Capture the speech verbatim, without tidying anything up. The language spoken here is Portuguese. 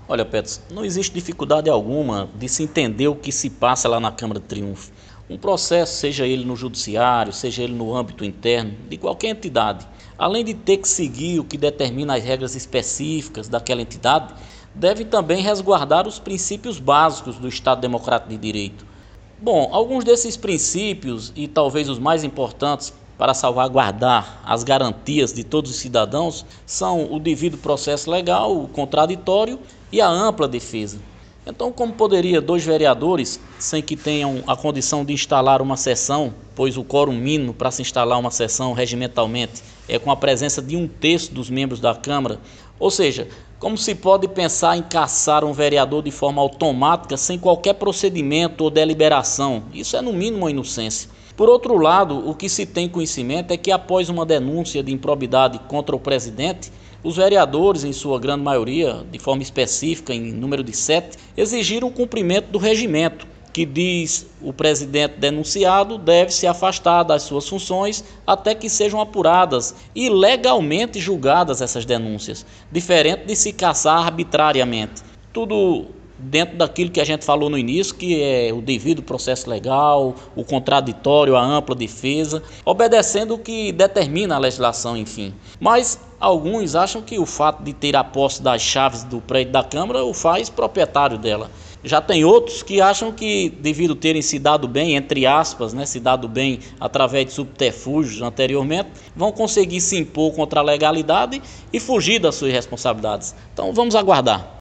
Olha, Petros, não existe dificuldade alguma de se entender o que se passa lá na Câmara de Triunfo. Um processo, seja ele no judiciário, seja ele no âmbito interno, de qualquer entidade, além de ter que seguir o que determina as regras específicas daquela entidade, deve também resguardar os princípios básicos do Estado Democrático de Direito. Bom, alguns desses princípios, e talvez os mais importantes para salvaguardar as garantias de todos os cidadãos, são o devido processo legal, o contraditório e a ampla defesa. Então, como poderia dois vereadores, sem que tenham a condição de instalar uma sessão, pois o quórum mínimo para se instalar uma sessão regimentalmente é com a presença de um terço dos membros da Câmara, ou seja, como se pode pensar em caçar um vereador de forma automática sem qualquer procedimento ou deliberação? Isso é no mínimo uma inocência. Por outro lado, o que se tem conhecimento é que após uma denúncia de improbidade contra o presidente, os vereadores, em sua grande maioria, de forma específica, em número de sete, exigiram o cumprimento do regimento, que diz o presidente denunciado deve se afastar das suas funções até que sejam apuradas e legalmente julgadas essas denúncias, diferente de se caçar arbitrariamente. Tudo dentro daquilo que a gente falou no início, que é o devido processo legal, o contraditório, a ampla defesa, obedecendo o que determina a legislação, enfim. Mas alguns acham que o fato de ter a posse das chaves do prédio da Câmara o faz proprietário dela. Já tem outros que acham que, devido terem se dado bem, entre aspas, né, se dado bem através de subterfúgios anteriormente, vão conseguir se impor contra a legalidade e fugir das suas responsabilidades. Então vamos aguardar.